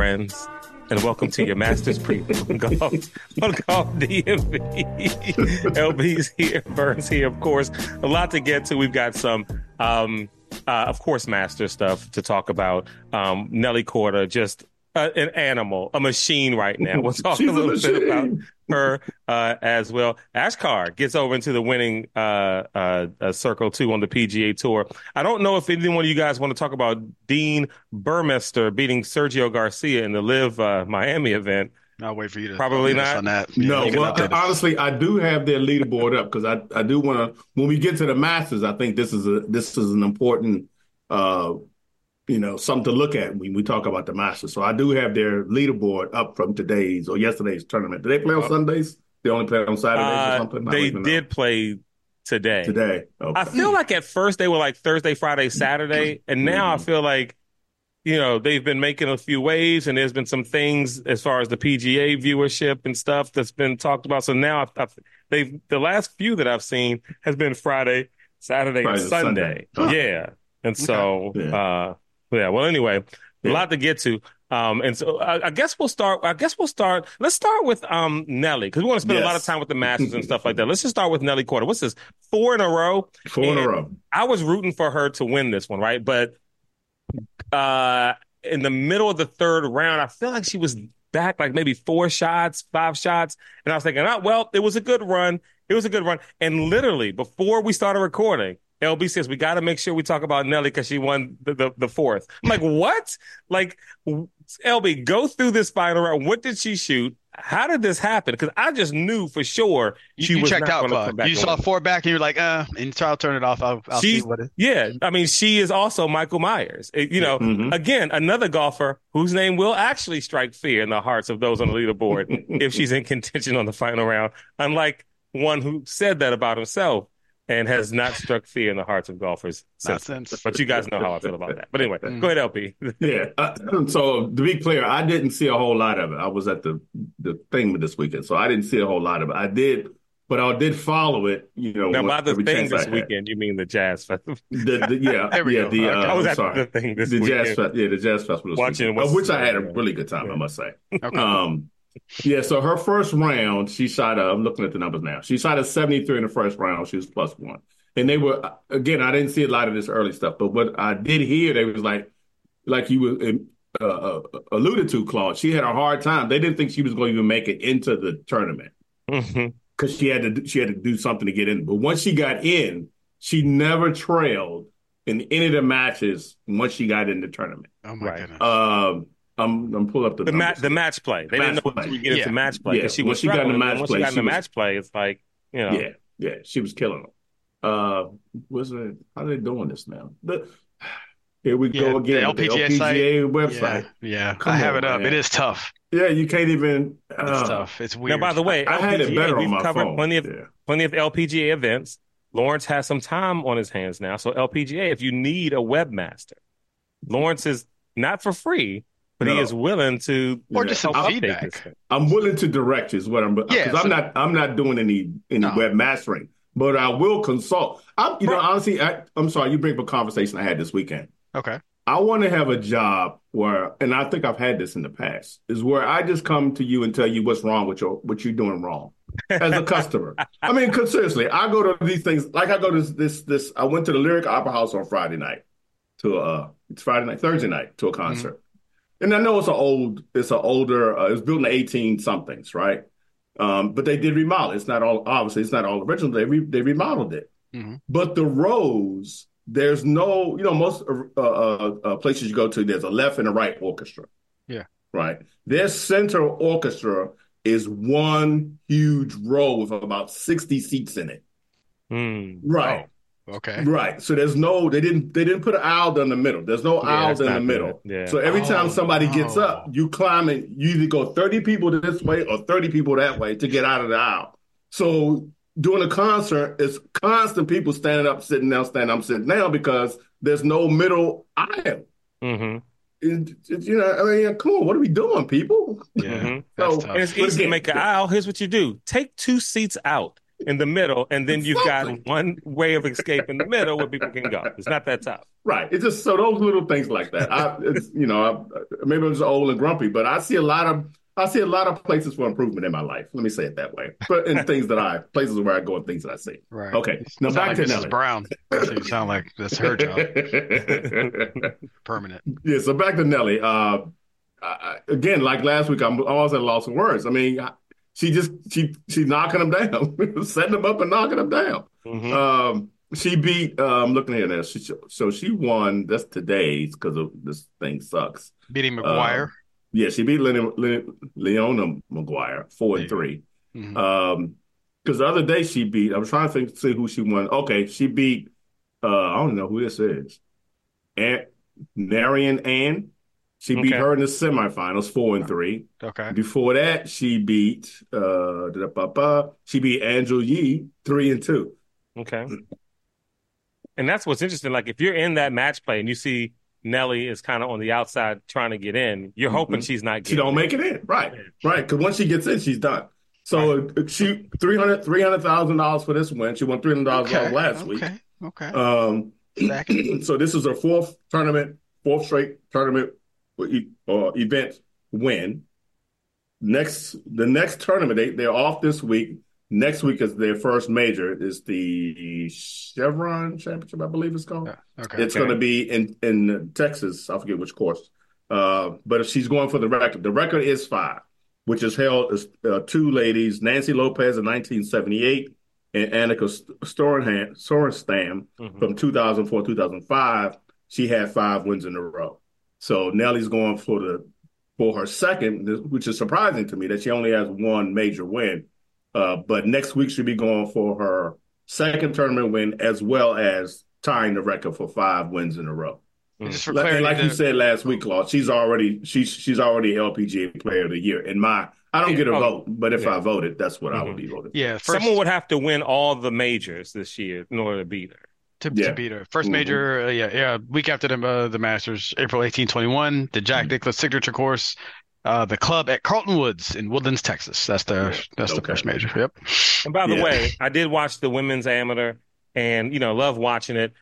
friends, and welcome to your Masters Preview on Golf DMV. LB's here, Burns here, of course. A lot to get to. We've got some, of course, Master stuff to talk about. Nelly Korda, just an animal, a machine right now. We'll talk a little bit about her as well. Ashkar gets over into the winning circle too on the PGA Tour. I don't know if anyone of you guys want to talk about Dean Burmester beating Sergio Garcia in the Live Miami event. I'll wait for you to probably not on that. No, well, honestly, I do have their leaderboard up because I do want to. When we get to the Masters, I think this is an important something to look at when we talk about the Masters. So I do have their leaderboard up from today's or yesterday's tournament. Do they play on Sundays? They only play on Saturdays or something? They did play today. Okay. I feel like at first they were like Thursday, Friday, Saturday, and now I feel like they've been making a few waves, and there's been some things as far as the PGA viewership and stuff that's been talked about. So now the last few that I've seen has been Friday, Saturday, and Sunday. Yeah, and so. Well, anyway, a lot to get to. And so I guess we'll start. Let's start with Nelly, because we want to spend a lot of time with the Masters and stuff like that. Let's just start with Nelly Korda. What's this? 4 in a row? 4 in a row. I was rooting for her to win this one, right? But in the middle of the third round, I feel like she was back like maybe 5 shots. And I was thinking, it was a good run. And literally, before we started recording, LB says, we got to make sure we talk about Nelly because she won the fourth. I'm like, what? Like, LB, go through this final round. What did she shoot? How did this happen? Because I just knew for sure you checked out, Claude. You saw 4 back and you're like, and so I'll turn it off. I'll see what it is. Yeah. I mean, she is also Michael Myers. Again, another golfer whose name will actually strike fear in the hearts of those on the leaderboard if she's in contention on the final round, unlike one who said that about himself and has not struck fear in the hearts of golfers since. But you guys know how I feel about that. But anyway, go ahead, LP. So to be clear, I didn't see a whole lot of it. I was at the thing this weekend, so I didn't see a whole lot of it. I did follow it. Now, by the thing this weekend, you mean the Jazz Festival? I was at the thing this weekend. The Jazz Festival, watching, which I had a really good time, I must say. Okay. So her first round, she shot I'm looking at the numbers now. She shot a 73 in the first round. She was +1. And they were, again, I didn't see a lot of this early stuff, but what I did hear, they was like you alluded to, Claude, she had a hard time. They didn't think she was going to even make it into the tournament because she had to do something to get in. But once she got in, she never trailed in any of the matches once she got in the tournament. Oh, my goodness. I'm pulling up the match play. They didn't know we get into match play because she got in the match play. Once she got in the match play, it's like Yeah, she was killing them. How are they doing this now? Here we go again. The LPGA website. Yeah. I have it up. Man. It is tough. Yeah, you can't even. It's tough. It's weird. Now, by the way, I had it better on my covered phone. Plenty of LPGA events. Lawrence has some time on his hands now, so LPGA, if you need a webmaster, Lawrence is not for free. But he is willing to, or just some feedback. I'm willing to direct you is what I'm. Because I'm not doing any web mastering, but I will consult. Honestly, I'm sorry. You bring up a conversation I had this weekend. Okay. I want to have a job where, and I think I've had this in the past, is where I just come to you and tell you what's wrong with what you're doing wrong as a customer. I mean, cause seriously, I go to these things like I go to this. I went to the Lyric Opera House on Friday night Thursday night to a concert. Mm-hmm. And I know it's older, it was built in the 18 somethings, right? But they did remodel. It's not all original. They remodeled it. Mm-hmm. But the rows, there's no, most places you go to, there's a left and a right orchestra. Yeah. Right. Their center orchestra is one huge row with about 60 seats in it. Right. Oh. Okay. Right. So there's they didn't put an aisle in the middle. There's no aisles in the middle. Yeah. So every time somebody gets up, you climb it. You either go 30 people this way or 30 people that way to get out of the aisle. So during a concert, it's constant people standing up, sitting down, standing up, sitting down because there's no middle aisle. Mm-hmm. Come on, what are we doing, people? Yeah. So it's easy to make an aisle. Here's what you do. Take 2 seats out. in the middle, and then you've got one way of escape in the middle where people can go. It's not that tough. Right. It's just so those little things like that. Maybe I'm just old and grumpy, but I see a lot of places for improvement in my life. Let me say it that way. But in places where I go and things that I see. Right. Okay. Now back to Nelly. Mrs. Brown. You sound like that's her job. Permanent. Yeah. So back to Nelly. Again, like last week, I'm always at a loss of words. I mean, she's knocking them down, setting them up and knocking them down. Mm-hmm. She beat. I'm looking here now. So she won. That's today's because of this thing sucks. Beating McGuire. Yeah, she beat Leona McGuire 4-3. Mm-hmm. Because the other day she beat. I was trying to see who she won. Okay, she beat. I don't know who this is. Marion Ann. She beat her in the semifinals 4-3. Okay. Before that, she beat. She beat Angel Yee 3-2. Okay. And that's what's interesting. Like if you're in that match play and you see Nelly is kind of on the outside trying to get in, you're hoping she's not getting She don't make it in. Right. Right. Because once she gets in, she's done. So she $300,000 for this win. She won $300,000 last week. Okay. So this is her fourth straight tournament event win. The next tournament, they're off this week. Next week is their first major. Is the Chevron Championship, I believe it's called. It's going to be in Texas. I forget which course. But if she's going for the record is 5, which is held as two ladies, Nancy Lopez in 1978 and Annika Sorenstam from 2004-2005. She had 5 wins in a row. So Nelly's going for her second, which is surprising to me that she only has one major win. But next week she'll be going for her second tournament win, as well as tying the record for 5 wins in a row. Just for clarity, like you said last week, Claude, she's already LPGA Player of the Year. I don't get a vote, but if I voted, that's what I would be voting. Yeah, someone would have to win all the majors this year in order to beat her. To beat her. First major, week after the Masters, April 1821, the Jack Nicklaus signature course. The club at Carlton Woods in Woodlands, Texas. That's the first major. Yep. And by the way, I did watch the women's amateur, and love watching it.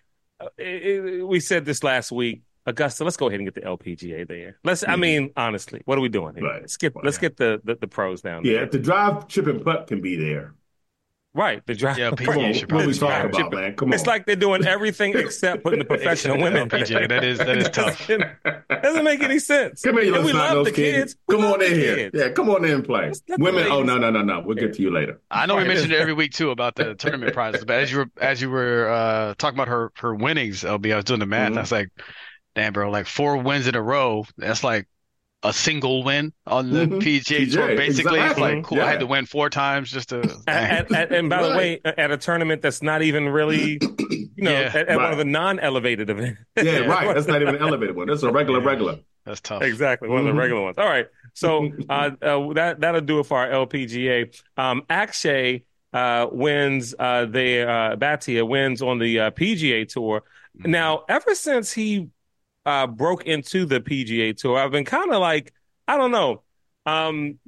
We said this last week, Augusta. Let's go ahead and get the LPGA there. I mean, honestly, what are we doing here? Right. Let's get the pros down there. Yeah, if the drive, chip, and putt can be there. Right, the drive. Yeah, PGA should probably talk about, man. Come on. It's like they're doing everything except putting the professional women. PGA, that is tough. Doesn't make any sense. Come here, we love the kids. Come on in here. Yeah, come on in and play. Women. Oh no. We'll get to you later. I know we mentioned it every week too about the tournament prizes, but as you were talking about her winnings, LB, I was doing the math. I was like, damn, bro, like 4 wins in a row. That's like a single win on the PGA Tour. Basically, it's like, cool, I had to win 4 times just to. And by the way, at a tournament that's not even really, at one of the non-elevated events. Yeah, right. That's not even an elevated one. That's a regular. That's tough. Exactly, one of the regular ones. All right, so that'll do it for our LPGA. Akshay wins. Bhatia wins on the PGA Tour. Now, ever since he broke into the PGA Tour, I've been kind of like, I don't know, kind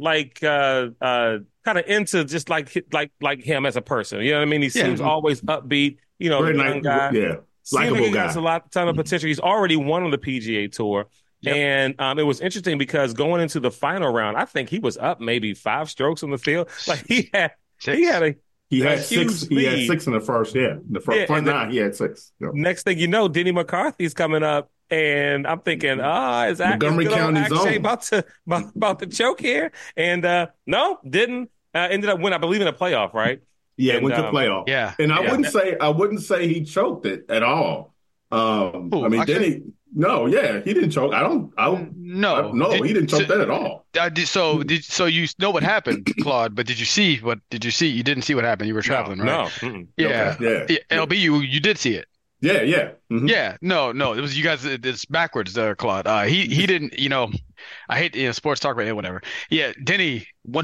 of into just like him as a person. You know what I mean? He seems always upbeat. Very young guy. Yeah, seems like he has a ton of potential. He's already won on the PGA Tour. Yep. And it was interesting because going into the final round, I think he was up maybe 5 strokes on the field. Like he had 6. He had 6. He had 6 in the first. Yeah, the front 9. He had 6. Yep. Next thing you know, Denny McCarthy's coming up. And I'm thinking, is Montgomery County's actually about to choke here? And no, didn't. Ended up winning, I believe, in a playoff, right? Yeah, went to playoff. Yeah, and I wouldn't say he choked it at all. Denny. No, he didn't choke. He didn't choke that at all. So you know what happened, Claude? But did you see? You didn't see what happened. You were traveling, right? No. Mm-mm. Yeah. LB, you did see it. Yeah. Mm-hmm. Yeah. No. It was you guys. It's backwards, Claude. He didn't. I hate sports talk radio, whatever. Yeah, Denny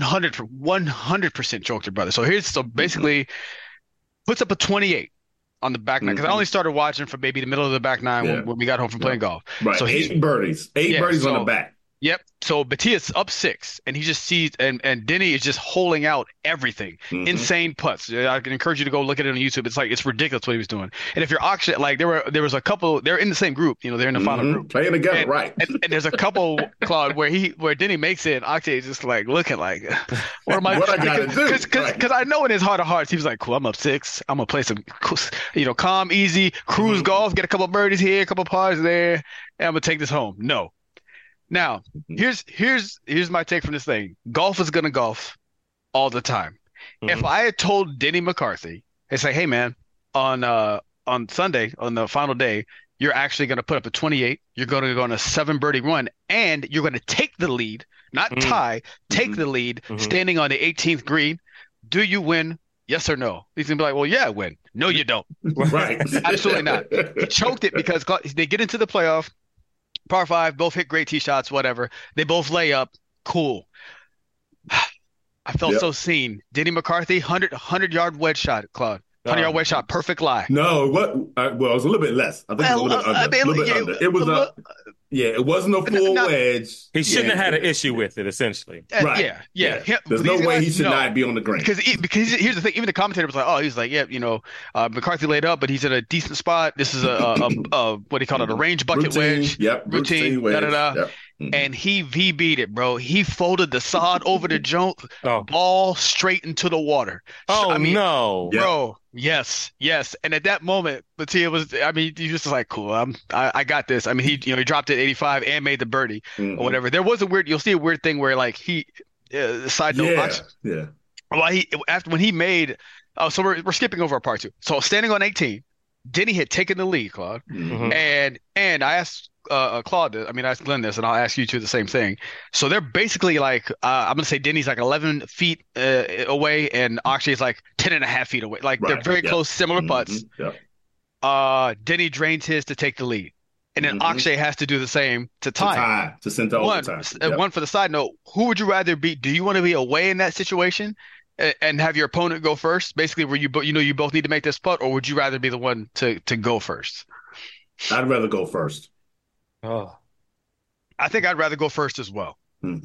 100% choked your brother. So basically puts up a 28 on the back nine because I only started watching from maybe the middle of the back nine when we got home from playing golf. Right. So 8 birdies. 8 birdies on the back. Yep. So Batia's up 6, and he just sees, and Denny is just holding out everything. Insane putts. I can encourage you to go look at it on YouTube. It's ridiculous what he was doing. And if you're Akshay, like there was a couple, they're in the same group, they're in the final group. Playing together, and, right. and there's a couple, Claude, where Denny makes it, and Akshay is just like looking like, what am I? What I gotta do? Because I know in his heart of hearts, he was like, cool, I'm up 6. I'm gonna play some, calm, easy, cruise golf, get a couple birdies here, a couple pars there, and I'm gonna take this home. No. Now, here's my take from this thing. Golf is gonna golf all the time. If I had told Denny McCarthy, and say, hey man, on Sunday, on the final day, you're actually gonna put up a 28, you're gonna go on a 7 birdie run, and you're gonna take the lead, not tie, take the lead, standing on the 18th green, do you win? Yes or no? He's gonna be like, well, yeah, I win. No, you don't. Right. Absolutely not. He choked it because they get into the playoff. Par 5, both hit great tee shots, whatever. They both lay up. Cool. I felt so seen. Denny McCarthy, 100-yard wedge shot, Claude. 100-yard wedge shot, perfect lie. No, well, it was a little bit less. I think it was a little bit under. It was it wasn't a full wedge. He shouldn't have had an issue with it, essentially. Right. Yeah. There's no way he should not be on the green. Because here's the thing. Even the commentator was like, he's like, McCarthy laid up, but he's in a decent spot. This is a what do you call it? A range bucket wedge. Yep. Routine. Yep. And he VB'd it, bro. He folded the sod over the jump, ball straight into the water. No. Bro. Yes. And at that moment, Batia was, he was just like, cool, I got this. He dropped it 85 and made the birdie or whatever. There was you'll see a weird thing where like side note. When he made, so we're skipping over a part 2. So standing on 18, Denny had taken the lead, Claude. And I asked Claude, I asked Glenn this, and I'll ask you two the same thing. So they're basically like, I'm going to say Denny's like 11 feet away, and Akshay is like 10 and a half feet away. Like they're very close, similar putts. Denny drains his to take the lead. And then Akshay has to do the same to tie. To send to overtime. One for the side note, who would you rather be? Do you want to be away in that situation and have your opponent go first? Basically, where you both need to make this putt, or would you rather be the one to go first? I'd rather go first. Oh, I think I'd rather go first as well.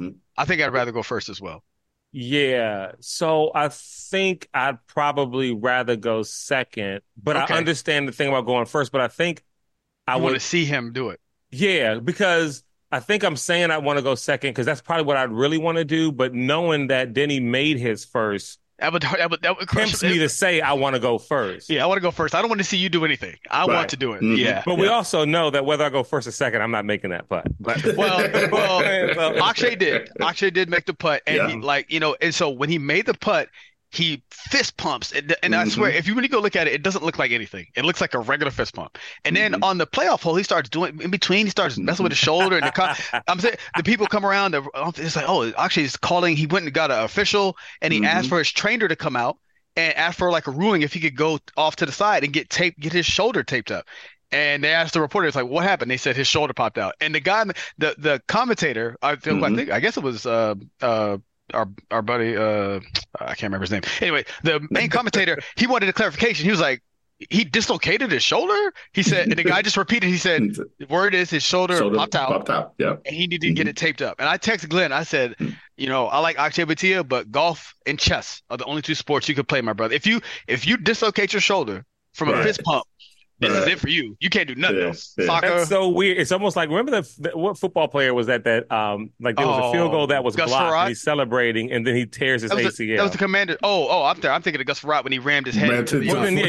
Yeah. So I think I'd probably rather go second, but I understand the thing about going first, but I think I want to see him do it. Yeah, because I think I'm saying I want to go second because that's probably what I'd really want to do, but knowing that Denny made his first, that would tempts me to say I want to go first. Yeah, I want to go first. I don't want to see you do anything. I want to do it. Yeah. But we also know that whether I go first or second, I'm not making that putt. But well, Akshay did. Akshay did make the putt. And and so when he made the putt, he fist pumps. And I swear, if you really go look at it, it doesn't look like anything. It looks like a regular fist pump. And then on the playoff hole, he starts doing in between. He starts messing with his shoulder. And I'm saying the people come around. It's like, Akshay's calling. He went and got an official, and he asked for his trainer to come out and asked for like a ruling if he could go off to the side and get his shoulder taped up. And they asked the reporter, it's like, what happened? They said his shoulder popped out. And the guy, the commentator, I guess it was our buddy, I can't remember his name. Anyway, the main commentator, he wanted a clarification. He was like, he dislocated his shoulder? He said, and the guy just repeated, he said, the word is his shoulder popped out. Yeah. And he needed to get it taped up. And I texted Glenn, I said, I like Akshay Bhatia, but golf and chess are the only 2 sports you could play, my brother. If you dislocate your shoulder from a fist pump, this is it for you. You can't do nothing else. Soccer. That's so weird. It's almost like, remember what football player was that there was a field goal that was Gus blocked Farad? and he's celebrating and then he tears his ACL. That was the commander. I'm thinking of Gus Farad when he rammed his head into the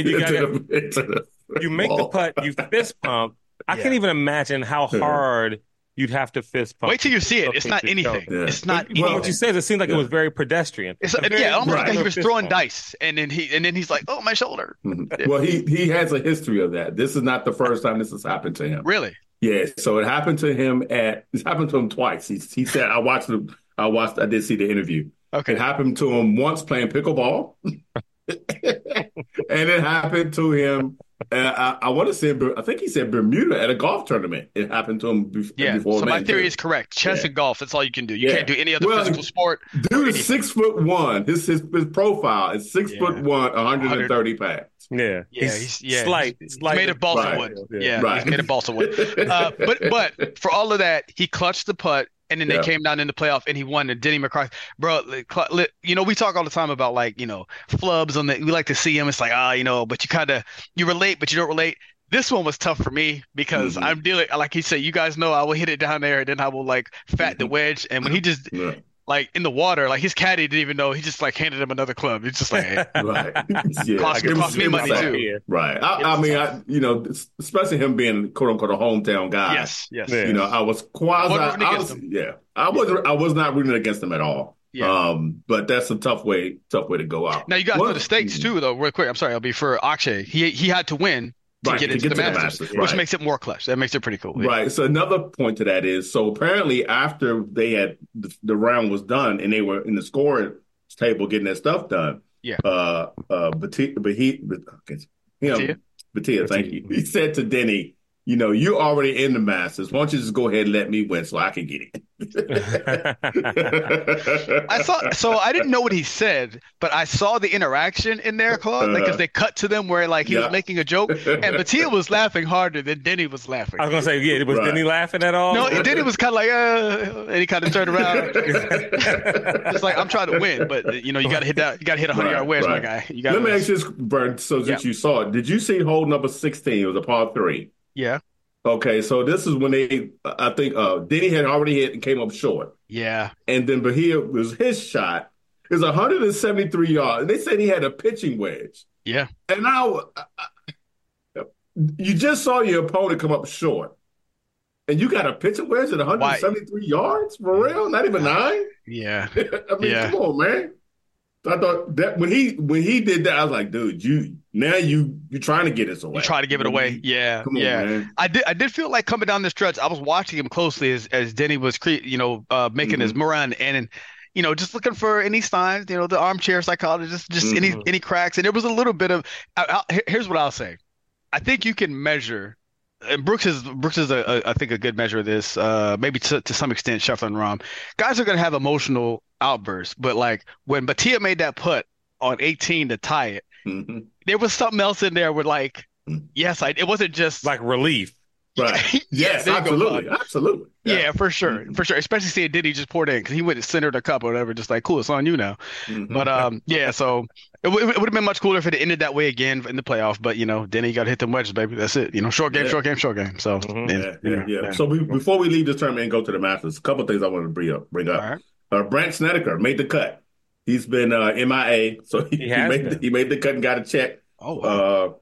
you make the putt, you fist pump. I can't even imagine how hard you'd have to fist pump. Wait till you see it. It's not anything. It's not anything. What you said, it seemed like it was very pedestrian. Almost like he was throwing dice, and then he's like, "Oh, my shoulder." Well, he has a history of that. This is not the first time this has happened to him. Really? Yeah. So it happened to him twice. He said, I did see the interview. Okay. It happened to him once playing pickleball, and it happened to him. I want to say, I think he said Bermuda at a golf tournament. It happened to him before. So my theory is correct. Chess and golf, that's all you can do. You can't do any other physical sport. Dude is 6'1". His profile is 6'1", 130 pounds. Yeah. He's slight. He's made of balsa wood. He's made of balsa wood. But for all of that, he clutched the putt. and then they came down in the playoff and he won. And Denny McCarthy, bro, we talk all the time about like, flubs on the. We like to see him. It's like, but you relate, but you don't relate. This one was tough for me because I'm dealing, like he said, you guys know I will hit it down there and then I will like fat the wedge. And when he just like in the water, like his caddy didn't even know. He just like handed him another club. It's just like, hey, right. Yeah. cost me money too. Right. I mean, especially him being quote unquote a hometown guy. Yes. I was I was not rooting against him at all. Yeah. But that's a tough way to go out. Now you got to the stakes too, though. Real quick, I'm sorry, I'll be for Akshay. He had to win to get into the Masters, which makes it more clutch. That makes it pretty cool. Right. So another point to that is, so apparently after they had the round was done and they were in the scoring table getting their stuff done. Yeah. Batia, thank you. He said to Denny, you're already in the Masters. Why don't you just go ahead and let me win so I can get it? I didn't know what he said, but I saw the interaction in there, Claude, because they cut to them where like he was making a joke, and Batia was laughing harder than Denny was laughing. I was gonna say, was Denny laughing at all? No, Denny was kind of like, and he kind of turned around. It's like, I'm trying to win, but you got to hit that. You got to hit 100-yard wedge, my guy. Let me ask you this, Bert. So since you saw it, did you see hole number 16? It was a par 3. Yeah. Okay, so this is when I think Denny had already hit and came up short. Yeah. And then Bahia was his shot. It was 173 yards. They said he had a pitching wedge. Yeah. And you just saw your opponent come up short. And you got a pitching wedge at 173 yards? For real? Not even 9? Yeah. I mean, come on, man. I thought that when he did that, I was like, dude, you're trying to get us away. You try to give it away. Yeah. Come on, man. I did feel like coming down the stretch, I was watching him closely as Denny was making his run and just looking for any signs, the armchair psychologist, just any cracks. And there was a little bit of here's what I'll say. I think you can measure, and Brooks is I think a good measure of this, maybe to some extent Scheffler and Rahm. Guys are going to have emotional outbursts, but like when Batia made that putt on 18 to tie it, there was something else in there where like, it wasn't just like relief. Right. Yes, absolutely. Yeah, for sure. Especially seeing Diddy just poured in because he went and centered a cup or whatever, just like, cool, it's on you now. But so it would have been much cooler if it ended that way again in the playoff. But Denny got to hit them wedges, baby. That's it. Short game. So yeah. So before we leave this tournament and go to the Masters, a couple of things I want to bring up. All right. Brandt Snedeker made the cut. He's been MIA, so he made the cut and got a check. Oh, wow.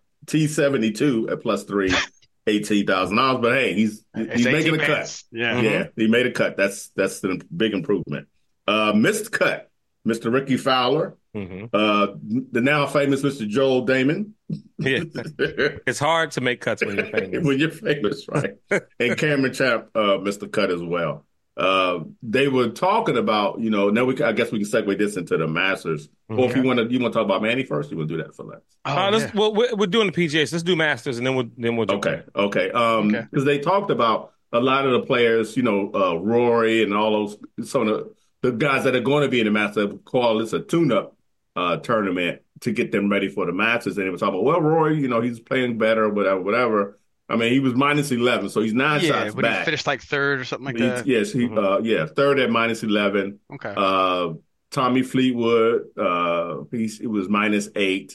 T72 at +3. $18,000, but hey, he's making a cut. Yeah, he made a cut. That's a big improvement. Missed cut, Mr. Ricky Fowler, the now famous Mr. Joel Damon. Yeah, it's hard to make cuts when you're famous. When you're famous, right? And Cameron Champ missed the cut as well. They were talking about, now I guess we can segue this into the Masters. Or if you want to talk about Manny first, you want to do that for that? Well, we're doing the PGA, so let's do Masters, and then we'll do Okay. Because they talked about a lot of the players, Rory and all those, some of the guys that are going to be in the Masters call this a tune-up tournament to get them ready for the Masters. And they were talking about, well, Rory, he's playing better, whatever. I mean, he was -11, so he's 9 shots back. He finished like third or something like that. Yes, third at -11. Okay. Tommy Fleetwood, he was -8.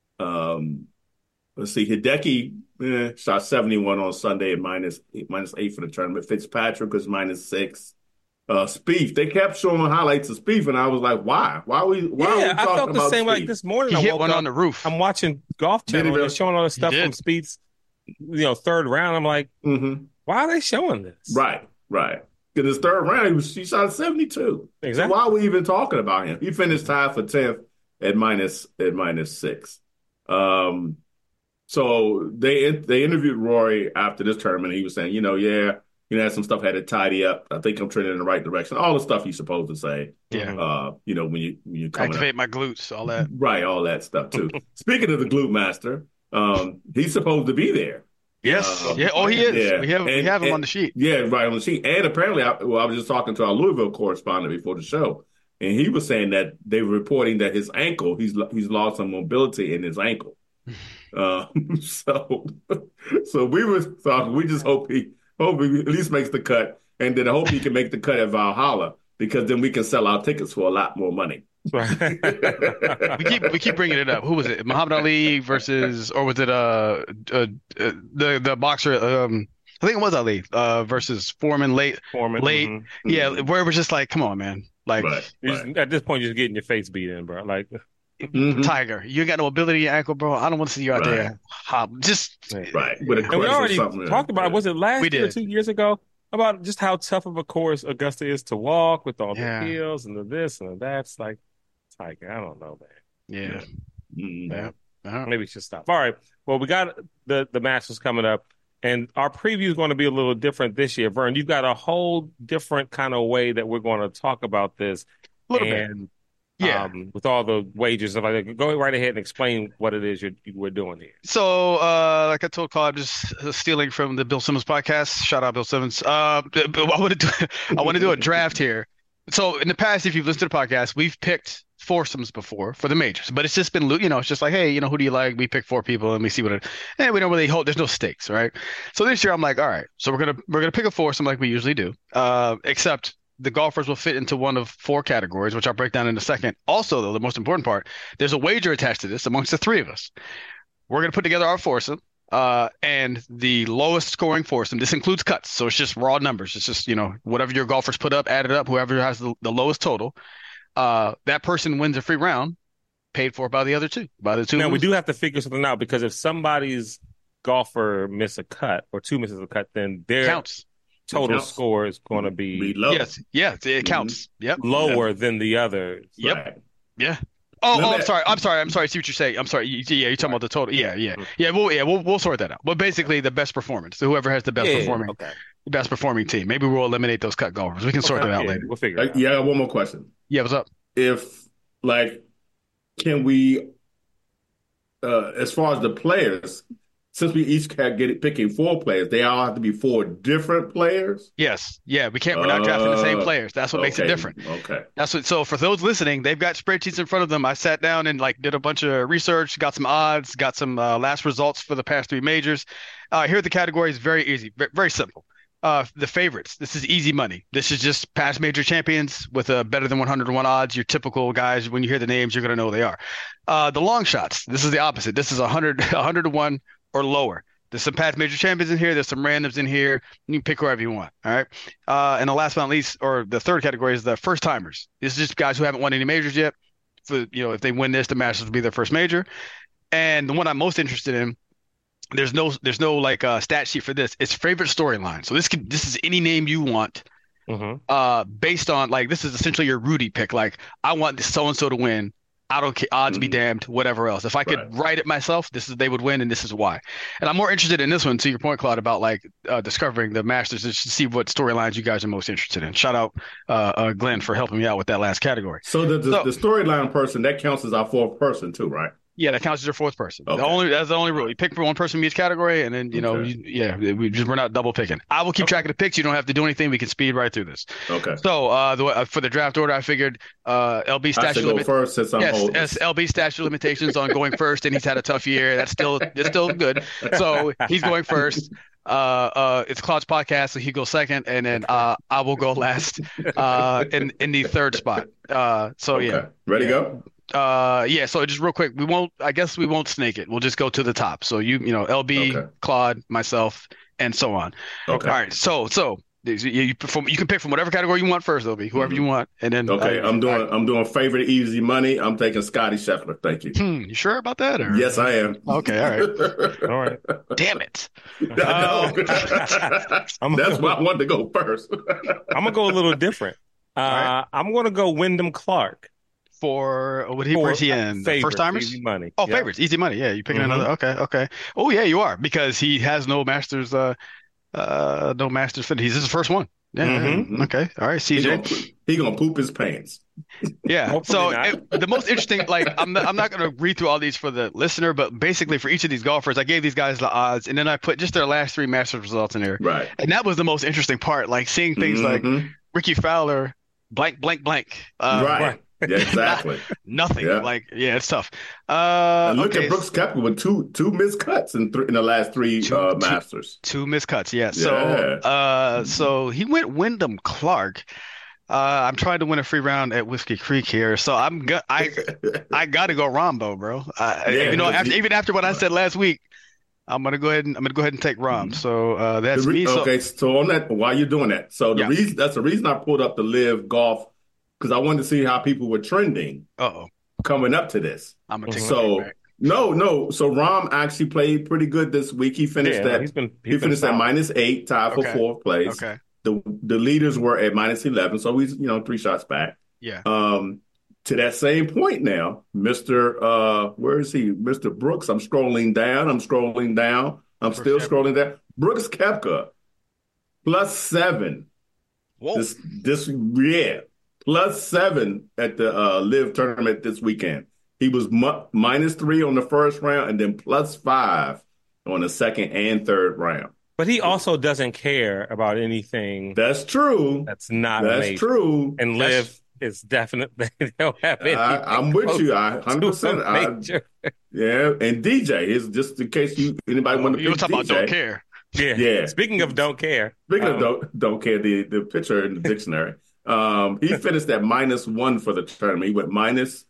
Let's see, Hideki shot 71 on Sunday at -8 for the tournament. Fitzpatrick was -6. Spieth, they kept showing highlights of Spieth, and I was like, why? Why are we talking about Spieth? I felt the same like this morning. He hit one on the roof. I'm watching Golf Channel, and they're showing all this stuff from Spieth's third round. I'm like, why are they showing this? Right. In his third round, he shot 72. Exactly. So why are we even talking about him? He finished tied for 10th at -6. So they interviewed Rory after this tournament. He was saying, had some stuff had to tidy up. I think I'm trending in the right direction. All the stuff he's supposed to say. Yeah. When you come activate my glutes, all that. Right, all that stuff too. Speaking of the glute master, he's supposed to be there. Yes. He is. Yeah. We have him on the sheet. Yeah, right on the sheet. And apparently, I was just talking to our Louisville correspondent before the show, and he was saying that they were reporting that his ankle, he's lost some mobility in his ankle. So we were talking. We just hope he at least makes the cut. and then I hope you can make the cut at Valhalla because then we can sell our tickets for a lot more money. Right. We keep bringing it up. Who was it? Muhammad Ali versus, or was it the boxer? I think it was Ali versus Foreman late. Mm-hmm. Yeah, where it was just like, come on, man. Like at this point, you're just getting your face beat in, bro. Like Tiger, you ain't got no ability in your ankle, bro. I don't want to see you out there hop. Just with a and we already or something. talked about it. Was it last year or 2 years ago? About just how tough of a course Augusta is to walk with all the hills and the this and the that's. Like Tiger, I don't know, man. Yeah. Maybe it should stop. All right. Well, we got the Masters coming up, and our preview is going to be a little different this year. Vern, you've got a whole different kind of way that we're going to talk about this. A little bit. Yeah. With all the wagers, stuff like that. Go right ahead and explain what it is we're doing here. So, like I told Claude, just stealing from the Bill Simmons podcast. Shout out Bill Simmons. I want to do a draft here. So, in the past, if you've listened to the podcast, we've picked foursomes before for the majors, but it's just been, it's just like, hey, who do you like? We pick 4 people and we see and we don't really hold. There's no stakes, right? So this year, I'm like, all right, so we're gonna pick a foursome like we usually do, except the golfers will fit into one of 4 categories, which I'll break down in a second. Also, though, the most important part, there's a wager attached to this amongst the 3 of us. We're going to put together our foursome, and the lowest scoring foursome, this includes cuts, so it's just raw numbers. It's just, whatever your golfers put up, added up, whoever has the lowest total, that person wins a free round, paid for by the other 2. By the 2. Now, we do have to figure something out, because if somebody's golfer miss a cut or 2 misses a cut, then their counts. Total score is going to be low. Yes, it counts. Yep, lower than the others. Yep, right. Yeah. I'm sorry. I see what you're saying. I'm sorry. You're talking about the total. Yeah. We'll sort that out. But basically, the best performance. So whoever has the best best performing team. Maybe we'll eliminate those cut golfers. We can sort that out later. We'll figure it out. Yeah, one more question. Yeah, what's up? Can we, as far as the players, since we each picking 4 players, they all have to be 4 different players? Yes. Yeah, we're not drafting the same players. That's what makes it different. Okay. So for those listening, they've got spreadsheets in front of them. I sat down and did a bunch of research, got some odds, got some last results for the past 3 majors. Here are the categories. Very easy, very simple. The favorites. This is easy money. This is just past major champions with a better than 101 odds. Your typical guys, when you hear the names, you're going to know who they are. The long shots. This is the opposite. This is 100 to 1 or lower. There's some past major champions in here. There's some randoms in here. You can pick whoever you want. All right. And the last but not least, or the third category, is the first timers. This is just guys who haven't won any majors yet. If they win this, the Masters will be their first major. And the one I'm most interested in, there's no stat sheet for this. It's favorite storyline. So this is any name you want, based on this is essentially your Rudy pick. Like, I want this so and so to win. I don't care. Odds be damned. Whatever else. If I could write it myself, they would win, and this is why. And I'm more interested in this one. To your point, Claude, about discovering the Masters, to see what storylines you guys are most interested in. Shout out Glenn for helping me out with that last category. So the storyline person, that counts as our 4th person too, right? Yeah, that counts as your 4th person. Okay. That's the only rule. You pick for one person from each category, and then we're not double picking. I will keep track of the picks. You don't have to do anything. We can speed right through this. Okay. So for the draft order, I figured LB statute limitations. First, since I'm old. Yes, LB statute limitations on going first, and he's had a tough year. It's still good. So he's going first. It's Claude's podcast, so he goes second, and then I will go last in the 3rd spot. Ready to go? So just real quick, we won't snake it. We'll just go to the top. So LB, Claude, myself, and so on. Okay. All right. So you can pick from whatever category you want first, LB, whoever you want, and then I'm doing favorite easy money. I'm taking Scotty Scheffler. Thank you. You sure about that? Or? Yes, I am. Okay. All right. Damn it. That's why I wanted to go first. I'm gonna go a little different. I'm gonna go Wyndham Clark. Where's he in? First timers? Easy money. Oh, favorites, easy money. Yeah, you picking another. Okay. Oh yeah, you are, because he has no Masters. No Masters finish. He's his first one. Yeah. Okay. All right. CJ. He gonna poop his pants. Yeah. So the most interesting, I'm not gonna read through all these for the listener, but basically for each of these golfers, I gave these guys the odds, and then I put just their last 3 Masters results in there. Right. And that was the most interesting part, seeing things like Ricky Fowler, blank. Right. Yeah, exactly. Nothing. Yeah. Like, yeah, it's tough. And look at Okay. Brooks Koepka with two missed cuts in the last three Two, two, Masters. two miscuts. Yeah. Yeah. So he went Wyndham Clark. I'm trying to win a free round at Whiskey Creek here, so I got to go Rombo, bro. Yeah, Even after what I said last week, I'm gonna go ahead and take Rom. So that's me. So okay, so on that, while you're doing that, so yeah. that's the reason I pulled up the Live Golf because I wanted to see how people were trending Uh-oh. coming up to this. I'm gonna take my pick So back. no. So Rom actually played pretty good this week. He finished he's been at solid. -8, tied for Okay. fourth place. Okay. The leaders were at -11, so he's 3 shots back. Yeah. To that same point now, Mr. Where is he? Mr. Brooks. I'm scrolling down. I'm still scrolling down. Brooks Koepka +7. Whoa. Yeah, +7 at the Live tournament this weekend. He was -3 on the first round and then +5 on the second and third round. But he also doesn't care about anything That's true. that's not That's major. true. And Live is definitely they don't have anything. I'm with you. I 100%. Yeah, and DJ is just in case anybody want to You were pick talking DJ. about don't care. Yeah. Speaking of don't care. Speaking of don't care, the picture in the dictionary. He finished at -1 for the tournament. He went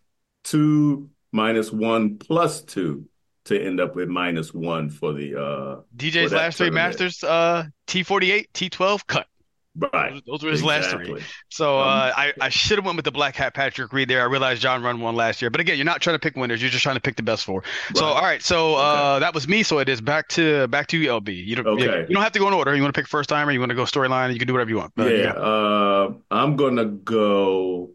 -2, -1, +2 to end up with -1 for the DJ's last three Masters, T48, T12 cut. Right. Those were his last three. So I should have went with the Black Hat Patrick Reed there. I realized John Run won last year. But again, you're not trying to pick winners. You're just trying to pick the best four. Right. So, all right. So that was me. So it is back to you, LB. You don't have to go in order. You want to pick first timer? You want to go storyline? You can do whatever you want. I'm going to go.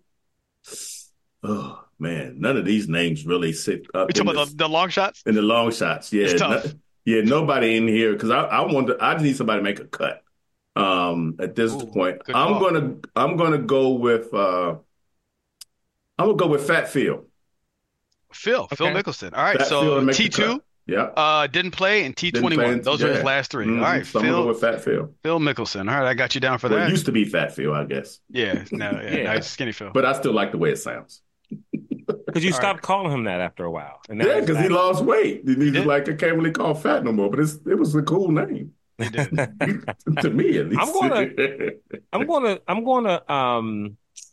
Oh, man. None of these names really sit up. We're talking about the long shots? In the long shots. Yeah. It's tough. Nobody in here because I just need somebody to make a cut. At this point, I'm gonna go with Fat Phil. Phil Mickelson. All right, Fat so T2, didn't play, and T21. Those are his last three. Mm-hmm. All right, so I'm gonna go with Fat Phil. Phil Mickelson. All right, I got you down for that. It used to be Fat Phil, I guess. Yeah, now it's Skinny Phil. But I still like the way it sounds. Because you stopped calling him that after a while. And because he lost weight. He's like, I can't really call fat no more. But it was a cool name. To me, at least. I'm gonna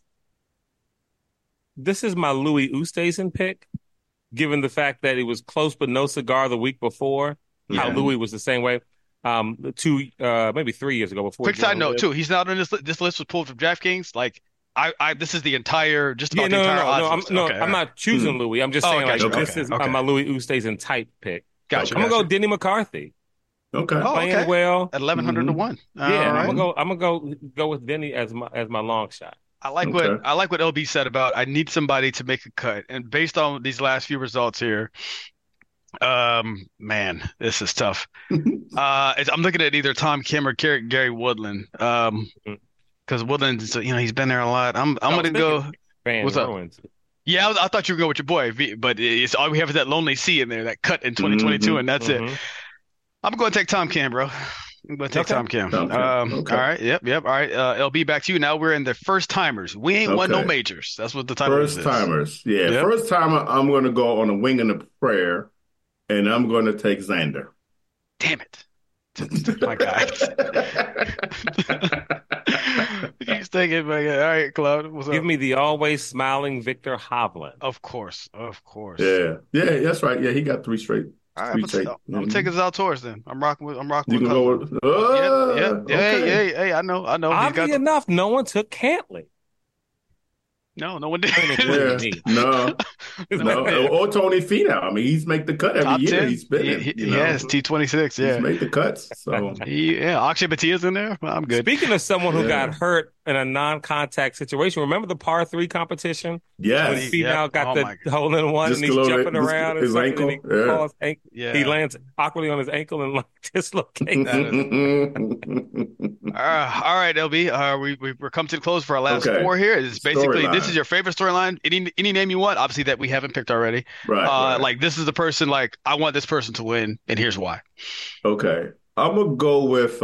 this is my Louis Oosthuizen pick, given the fact that it was close but no cigar the week before. How Louis was the same way. Maybe 3 years ago before. Quick side note too, he's not on this list. This list was pulled from DraftKings. Like this is the entire odds. I'm not choosing Louis. I'm just saying this is my Louis Oosthuizen type pick. Gotcha. I'm gonna go Denny McCarthy. Okay. Playing well at 1,100 to 1. Yeah, right. I'm gonna go with Denny as my long shot. I like what LB said about I need somebody to make a cut, and based on these last few results here, man, this is tough. I'm looking at either Tom Kim or Gary Woodland, because Woodland, he's been there a lot. I'm gonna go. What's up? Yeah, I thought you were going with your boy, but it's all we have is that Lonely Sea in there, that cut in 2022, and that's it. I'm going to take Tom Kim, bro. I'm going to take Tom Kim. All right. Yep. All right. LB, back to you. Now we're in the first timers. We ain't won no majors. That's what the title is. First timers. Yeah. Yep. First timer, I'm going to go on a wing and a prayer, and I'm going to take Xander. Damn it. My God. He's taking my God. All right, Claude. What's up? Give me the always smiling Victor Hovland. Of course. Yeah, that's right. Yeah, he got 3 straight. All right, I'm gonna take his Zalatoris then. I'm rocking with. You can go with. Yep. Okay. Hey, I know. Oddly enough, no one took Cantley. No one did. No. Or Tony Finau. I mean, he's make the cut every Top year. 10. He's been. He has T26. Yeah, he's made the cuts. So Akshay Bhatia's in there. I'm good. Speaking of someone who got hurt in a non-contact situation, remember the par 3 competition? Yes. When Finau got the hole in one and he's jumping around his ankle. He lands awkwardly on his ankle and dislocates. All right, LB. We're coming to the close for our last 4 here. It's basically this is your favorite storyline. Any name you want, obviously that we haven't picked already. Right. Like this is the person. Like I want this person to win, and here's why. Okay, I'm gonna go with.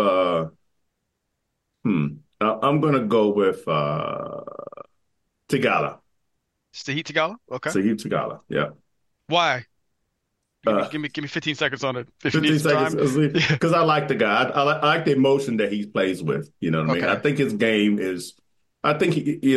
I'm gonna go with Tigala. Sahith Theegala. Okay. Sahith Theegala. Yeah. Why? Uh, Give me 15 seconds on it if you 15 need some seconds time. Yeah. because I like the guy. I like the emotion that he plays with. You know what I mean? I Okay. think his game is. I think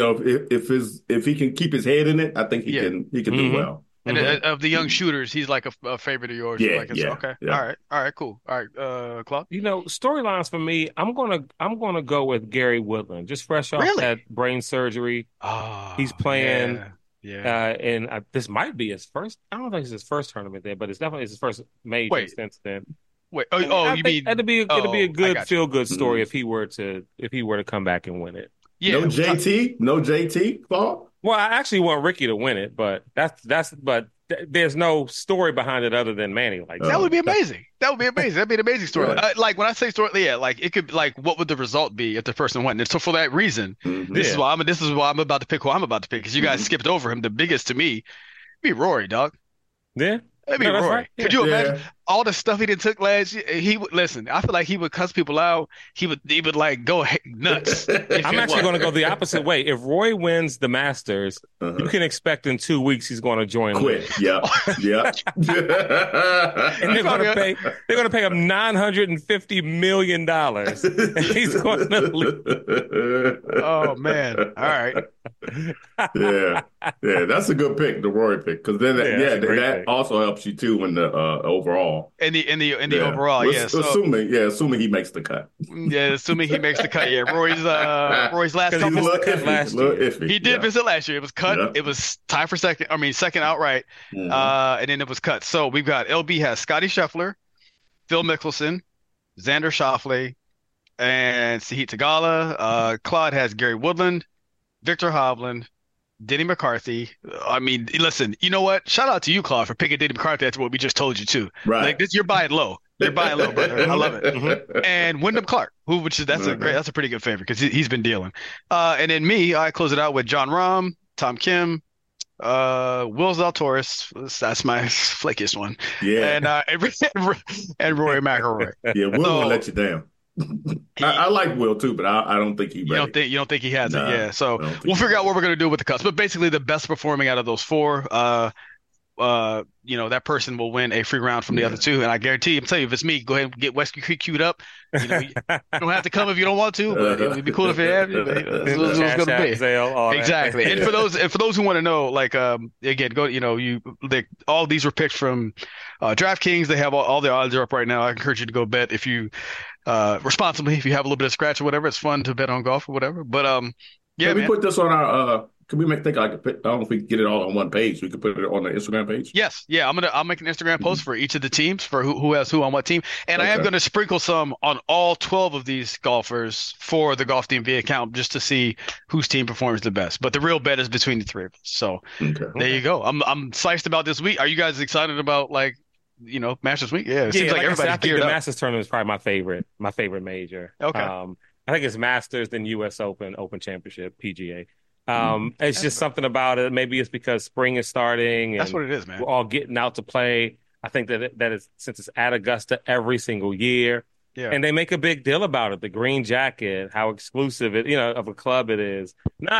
if he can keep his head in it, I think Yeah. he can do Hmm. well. And Hmm. of the young shooters, he's like a favorite of yours. Yeah, Like it's yeah, okay. yeah. All right, cool. All right, Claude. Storylines for me, I'm gonna go with Gary Woodland. Just fresh off Really? that brain surgery, he's Oh, playing. yeah, yeah. And this might be his first. I don't think it's his first tournament there, but it's definitely his first major Wait, since then. wait. Oh, And oh, I you think mean? it'd be a Oh, I good got you. feel good story Mhm. if he were to come back and win it. No Yeah, JT, no JT, Claude. Well, I actually want Ricky to win it, but there's no story behind it other than Manny likes that it. would Oh, be amazing. That would be amazing. That'd be an amazing story. yeah. Like when I say story, yeah, like it could like what would the result be if the person won? And so for that reason, Hmm. this is Yeah, why I'm about to pick who I'm about to pick because you guys Hmm. skipped over him. The biggest to me be Rory, dog. yeah, That'd be no, that's right. Rory. Yeah, Could you imagine Yeah. all the stuff he did took last year? He would listen. I feel like he would cuss people out. He would like go nuts if I'm he actually won. going to go the opposite way. If Roy wins the Masters, you Uh-huh. can expect in 2 weeks he's going to join Lee, Quit. Yep. Yep. and He probably they're going to pay him $950 million, and he's going to leave. oh man. All right. Yeah, yeah, that's a good pick, the Rory pick, because then Yeah, that's yeah, a great that pick. also helps you too in the overall. In the Yeah, overall, yeah. So Assuming he makes the cut, yeah, assuming he makes the cut. Yeah, Roy's last Because he he's a couple. missed the little cut iffy, last a little year. iffy. He did Yeah, miss it last year. It was cut. yeah. It was tied for second. I mean, second outright. Hmm. And then it was cut. So we've got LB has Scotty Scheffler, Phil Mickelson, Xander Schauffele, and Sahith Theegala. Claude has Gary Woodland, Victor Hovland, Denny McCarthy. I mean, listen, you know what? Shout out to you, Claude, for picking Denny McCarthy after what we just told you too. Right. Like this, you're buying low. You're buying low, brother. I love it. Mhm. And Wyndham Clark, which is that's a pretty good favorite because he's been dealing. And then me, I close it out with John Rahm, Tom Kim, Will Zalatoris. That's my flakiest one, Yeah, and and Rory McIlroy. yeah. Will So won't let you down. I like Will too, but I don't think he's ready. you don't think he has it? Nah, Yeah. So I don't think we'll he figure out does. what we're gonna do with the cuts. But basically, the best performing out of those four, that person will win a free round from the other Yeah. two. And I guarantee you, I'm telling you, if it's me, go ahead and get Wesky Creek queued up. You don't have to come if you don't want to, but it would be cool if you have you. But that's what it's Cash gonna App, be. Zelle, all that. Exactly. And Yeah. for those who want to know, like again, go all these were picked from DraftKings. They have all the odds are up right now. I encourage you to go bet if you responsibly, if you have a little bit of scratch or whatever. It's fun to bet on golf or whatever. But yeah, Can we man. put this on our? Can we make think I could? I don't know if we can get it all on one page. We could put it on the Instagram page. Yes, yeah, I'll make an Instagram post for each of the teams for who has who on what team, and I am Okay. gonna sprinkle some on all 12 of these golfers for the Golf DMV account just to see whose team performs the best. But the real bet is between the three of us. So Okay. there you go. I'm psyched about this week. Are you guys excited about Masters week? Yeah, it seems like like I said, I everybody's think geared the up. Masters tournament is probably my favorite major. Okay, I think it's Masters, then U.S. Open, Open Championship, PGA. Mhm. It's just something about it. Maybe it's because spring is starting that's and what it is, man. we're all getting out to play. I think that is since it's at Augusta every single year, Yeah, and they make a big deal about it. The green jacket, how exclusive of a club it is.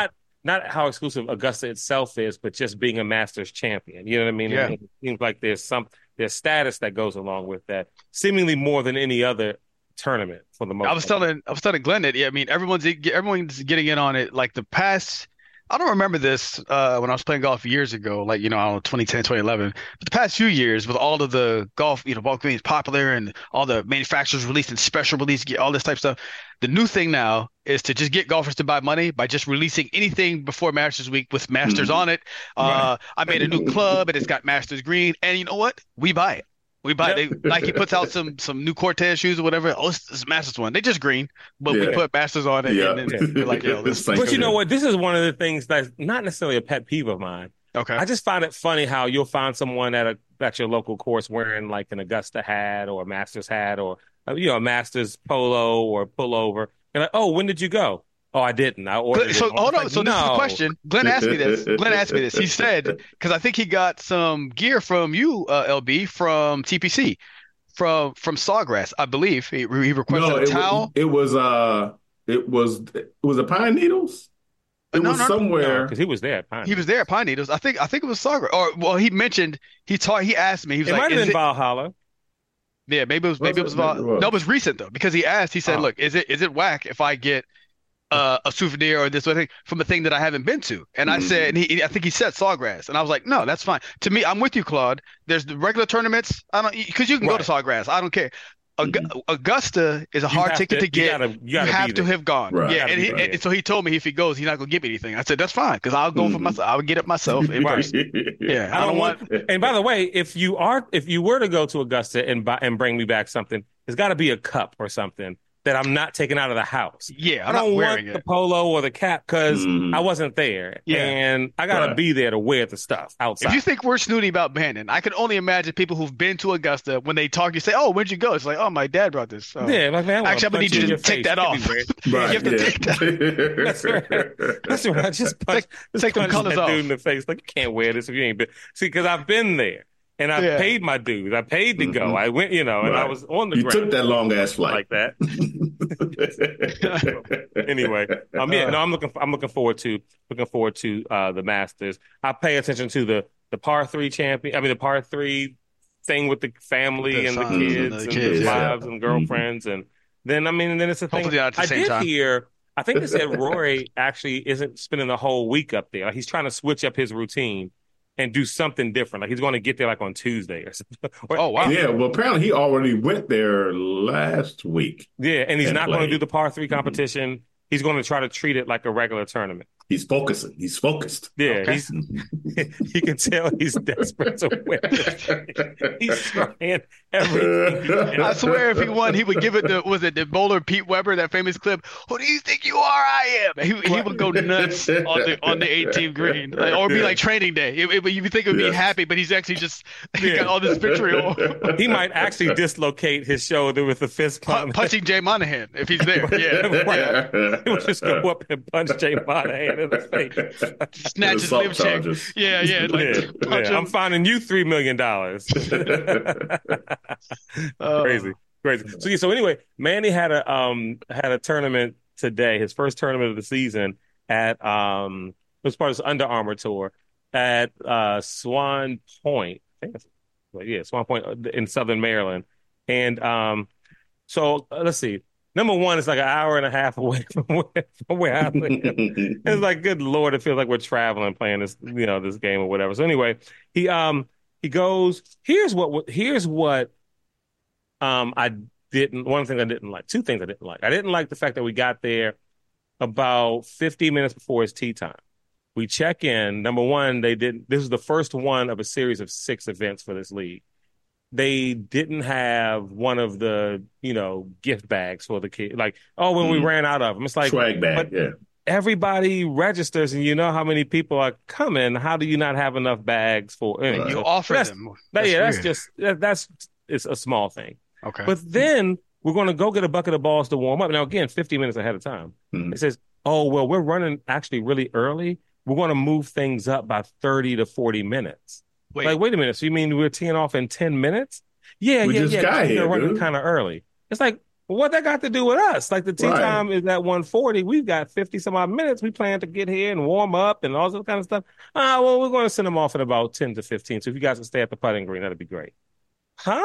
Not how exclusive Augusta itself is, but just being a Masters champion. You know what I mean? yeah. And it seems like there's status that goes along with that, seemingly more than any other tournament for the most part. I was telling Glenn that I mean everyone's getting in on it. Like the past, I don't remember this when I was playing golf years ago, like I don't know, 2010, 2011. But the past few years, with all of the golf, golf being popular and all the manufacturers releasing special release, all this type of stuff. The new thing now is to just get golfers to buy money by just releasing anything before Masters Week with Masters Mhm. on it. Right. I made a new club and it's got Masters Green, and you know what? We buy it. We buy it. Nike puts out some new Cortez shoes or whatever. Oh, it's Masters one. They just green, but we Yeah. put Masters on it, Yeah. and then we're like, yo, It's like- But you know what? This is one of the things that's not necessarily a pet peeve of mine. okay. I just find it funny how you'll find someone at your local course wearing like an Augusta hat or a Masters hat or a Masters polo or pullover. And like, oh, when did you go? Oh, I didn't. I ordered it. So I was hold on. like, So this is the no. question. Glenn asked me this. He said because I think he got some gear from you, LB, from TPC, from Sawgrass, I believe. He requested No, a towel. it was a Pine Needles. It No, was no, no. No, somewhere. because he was there at Pine He was there Needles. at Pine Needles. I think it was Sawgrass. Or well, he mentioned he asked me. He was It like, might have "Is been it?" Valhalla. Yeah, Was maybe it was it? Maybe about it no, it was. was recent though because he asked. He said, Oh, "Look, is it whack if I get a souvenir or this or thing from a thing that I haven't been to?" And I said, Mhm. and I think he said Sawgrass, and I was like, "No, that's fine." To me, I'm with you, Claude. There's the regular tournaments. I don't because you can go to right. Sawgrass. I don't care. Mhm. Augusta is a You hard have ticket to. to get. You You gotta be have to there. have gone. You Right, Yeah, gotta and, be right. and so he told me if he goes, he's not gonna give me anything. I said that's fine because I'll go for Mhm. myself. I'll get it myself in Right. person. Yeah, I I don't don't want. want. And by the way, if you were to go to Augusta and bring me back something, there's got to be a cup or something that I'm not taking out of the house. Yeah, I I'm not don't want wearing the it. polo or the cap because I Mhm. wasn't there, Yeah. and I got to Right. be there to wear the stuff If you outside. think we're snooty about Bandon, I can only imagine people who've been to Augusta when they talk, you say, "Oh, where'd you go?" It's like, "Oh, my dad brought this." So Yeah, like man, I want to actually, I'm gonna punch need you you in to your take face. You that can't be off. wearing. You Right, have to yeah. take that. That's right. That's right. Take Just take them punch colors that dude in off. the face. Like you can't wear this if you ain't been. See, because I've been there and I Yeah. paid my dues. I paid to go. Mhm. I went, and I Right. was on the You took ground that long ass flight. like that. Anyway, yeah, Uh, no, I'm looking forward to the Masters. I pay attention to the par three champion. I mean, the par three thing with the family the and the sons and kids the and the kids, yeah. Yeah. wives and Mhm. girlfriends, and then I mean, and then it's a thing. Hopefully not at the I same did time. hear. I think they said Rory actually isn't spending the whole week up there. Like he's trying to switch up his routine and do something different. Like he's going to get there like on Tuesday or something. Oh wow. Yeah, well, apparently he already went there last week Yeah, and he's and not going to do played. the par three Mhm. competition. He's going to try to treat it like a regular tournament. He's focusing. He's focused. Yeah, Okay. you can tell he's desperate to win this thing. He's trying everything he I can. swear, if he won, he would give it to was it the bowler Pete Weber, that famous clip? Who do you think you are? I am. He would go nuts on the 18th green, like, or it'd be Yeah, like training day. You would think it would be Yeah. happy, but he's actually just he got yeah. all this vitriol He might actually dislocate his shoulder with a fist pump. punching Jay Monahan if he's there. Yeah, Right. He would just go up and punch Jay Monahan in the face. snatch his Assault lip check. charges. Yeah, like Yeah, punch yeah. I'm him. finding you $3 million. Uh, Crazy, crazy. So yeah, so anyway, Manny had a tournament today, his first tournament of the season at it was part of his Under Armour tour at Swan Point. I think yeah, Swan Point in Southern Maryland. And so let's see. Number one is like an hour and a half away from where I live. It's like, good Lord, it feels like we're traveling playing this, this game or whatever. So anyway, he goes, here's what I didn't one thing I didn't like. Two things I didn't like. I didn't like the fact that we got there about 50 minutes before his tee time. We check in. Number one, this is the first one of a series of 6 events for this league. They didn't have one of the, gift bags for the kid. Like, oh, when we ran out of them. It's like, Swag bag, but yeah. everybody registers and you know how many people are coming. How do you not have enough bags for anyway? you Right. So offer that's, them. that's Weird. just it's a small thing. Okay. But then we're going to go get a bucket of balls to warm up. Now, again, 50 minutes ahead of time. Mhm. It says, oh, well, we're running actually really early. We're going to move things up by 30 to 40 minutes. Wait, Like, wait a minute. So you mean we're teeing off in 10 minutes? Yeah, We yeah, just yeah. got They're here, running dude. kind of early. It's like, what that got to do with us? Like the tee Right. time is at 1:40. We've got 50 some odd minutes. We plan to get here and warm up and all that kind of stuff. Well, we're going to send them off in about 10 to 15. So if you guys can stay at the putting green, that'd be great. Huh?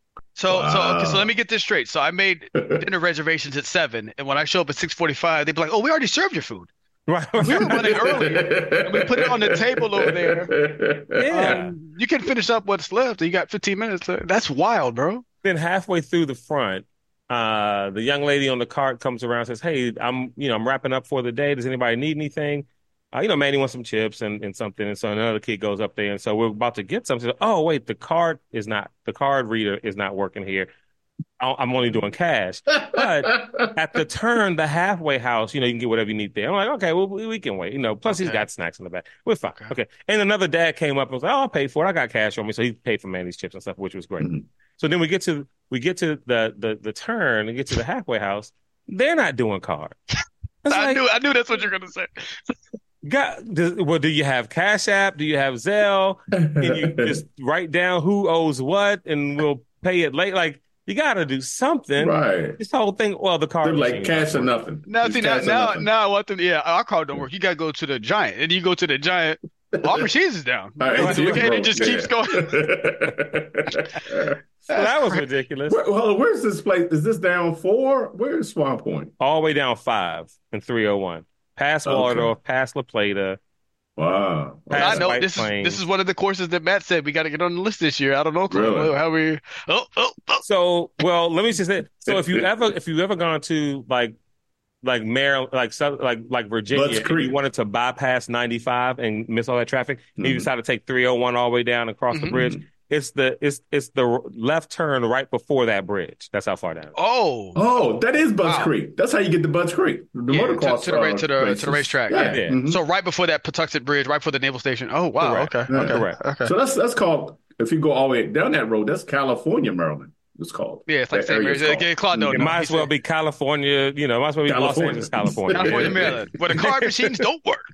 so Wow. let me get this straight. So I made dinner reservations at 7, and when I show up at 6:45, they'd be like, "Oh, we already served your food. Right. We were running earlier, and we put it on the table over there. Yeah. You can finish up what's left. You got 15 minutes. That's wild, bro." Then halfway through the front, the young lady on the cart comes around and says, "Hey, I'm wrapping up for the day. Does anybody need anything?" Manny wants some chips and something. And so another kid goes up there. And so we're about to get something. Oh, wait, the card reader is not working here. I'm only doing cash. But at the turn, the halfway house, you can get whatever you need there. I'm like, okay, well, we can wait. Plus he's Okay. got snacks in the back. We're fine. Okay. Okay. And another dad came up and was like, oh, I'll pay for it. I got cash on me. So he paid for Manny's chips and stuff, which was great. Mhm. So then we get to the turn and get to the halfway house. They're not doing card. It's I like, knew that's what you're gonna say. do you have Cash App? Do you have Zelle? Can you just write down who owes what and we'll pay it late? Like, You got to do something. Right. This whole thing. Well, the They're card like machine cash or doesn't work. nothing. Now, It's see, cash or nothing. now I want them. Yeah, our card don't work. You gotta go to the Giant, and you go to the Giant. All machines is down. All right, And ATM it just broke. keeps going. So That's that was crazy. ridiculous. Where's this place? Is this down 4? Where is Swan Point? All the way down 5 and 301. Past Okay. Waldorf, past La Plata, Wow. I past know White this Plains. is one of the courses that Matt said we got to get on the list this year. I don't know Really? how we. Oh. So, well, let me just say. So, if you ever gone to like Maryland, like Virginia, Butts and Creek. you wanted to bypass 95 and miss all that traffic, and you Mhm. decided to take 301 all the way down across the Mhm. bridge. It's the left turn right before that bridge. That's how far down. Oh. Oh, that is Butts Wow. Creek. That's how you get to Butts Creek. The Yeah, motocross to the places. racetrack. Yeah. Yeah. Mhm. So right before that Patuxent Bridge, right before the naval station. Oh wow. Correct. Okay. Yeah. Okay. Correct. Okay. So that's called, if you go all the way down that road, that's California, Maryland. It's called. Yeah, it's like That same area is area. called. Yeah, Claude don't It know. might He as well said be California. You know, it might as well be Los California. Angeles, California. California, Yeah. Maryland, where the card machines don't work.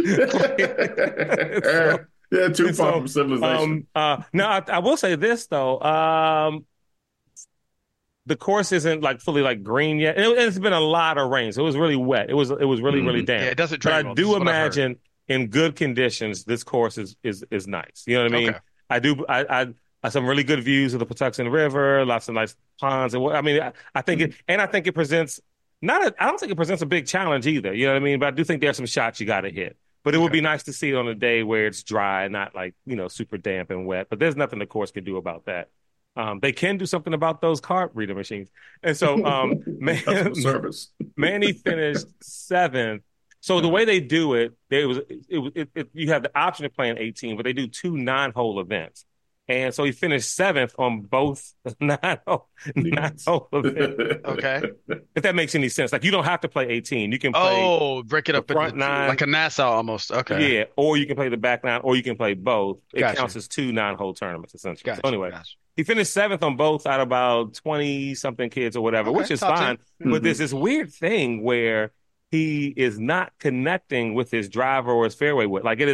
Yeah, too And far so, from civilization. now I will say this though. The course isn't like fully like green yet. And it's been a lot of rain, so it was really wet. It was really really Mhm. damp. Yeah, it doesn't But drain I well. This do is what I heard. imagine in good conditions, this course is nice. You know what I mean? Okay. I do. I some really good views of the Patuxent River, lots of nice ponds, and I mean, I think it, and I think it presents I don't think it presents a big challenge either. You know what I mean? But I do think there's some shots you got to hit. But it would be nice to see it on a day where it's dry, not like super damp and wet. But there's nothing the course can do about that. They can do something about those card reader machines. And so, Customer service. Manny finished 7th. So the way they do it, you have the option of playing 18, but they do 2 9-hole events. And so he finished 7th on both 9-hole events. Okay. If that makes any sense. Like you don't have to play 18. You can play Oh, break it up the front into 9. like a Nassau almost. Okay. yeah, or you can play the back 9, or you can play both. It Gotcha. counts as 2 9-hole tournaments, essentially. Gotcha. So anyway, Gotcha. he finished 7th on both out of about 20-something kids or whatever, Okay, which is top fine. 10. But there's this weird thing where he is not connecting with his driver or his fairway wood. Like it